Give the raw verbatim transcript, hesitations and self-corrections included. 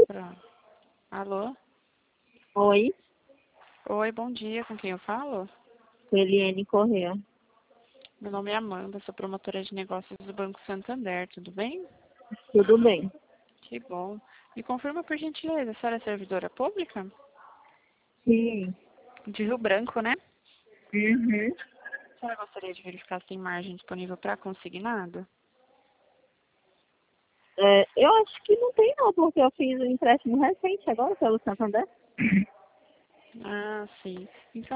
Pronto. Alô? Oi, Oi, bom dia. Com quem eu falo? Eliane Corrêa. Meu nome é Amanda, sou promotora de negócios do Banco Santander, tudo bem? Tudo bem? Que bom. Me confirma, por gentileza, a senhora é servidora pública? Sim. De Rio Branco, né? Uhum. A senhora gostaria de verificar se tem margem disponível para consignado? É, eu acho que não tem não, porque eu fiz um empréstimo recente agora pelo Santander. Ah, sim. Então,